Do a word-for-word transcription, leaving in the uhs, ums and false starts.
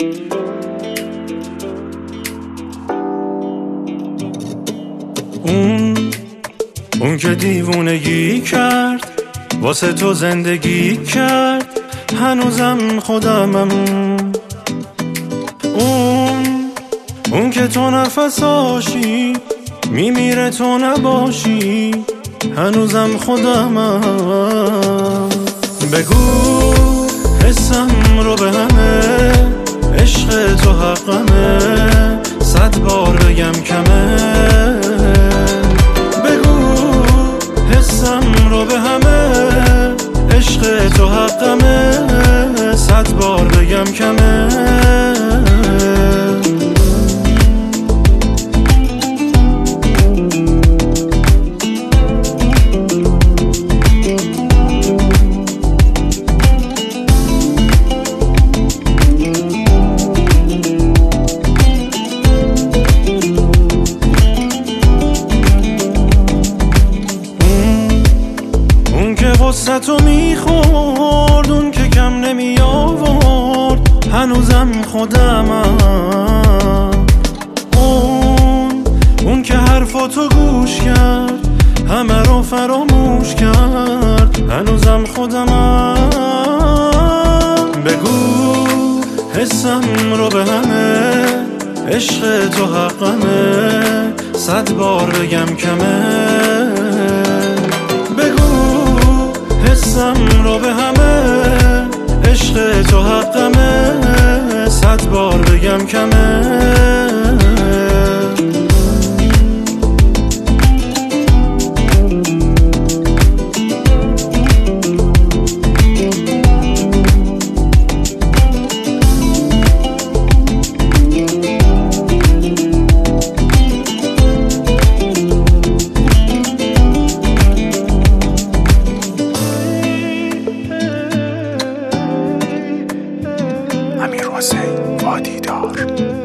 اون اون که دیوونگی کرد واسه تو زندگی کرد، هنوزم خودمم. اون اون که تو نفساشی میمیره تو نباشی، هنوزم خودمم. بگو حسم رو به همه، عشق تو حقمه، صد بار بگم کمه. بگو حسم رو به همه، عشق تو حقمه، صد بار بگم کمه. غصه تو میخورد، اون که کم نمی آورد، هنوزم خودمم. اون اون که حرفاتو گوش کرد، همه رو فراموش کرد، هنوزم خودمم. بگو حسم رو به همه، عشق تو حقمه، صد بار بگم کمه. حسم رو به همه، عشق تو حقمه، صد بار بگم کمه. امیر حسین وادیدار.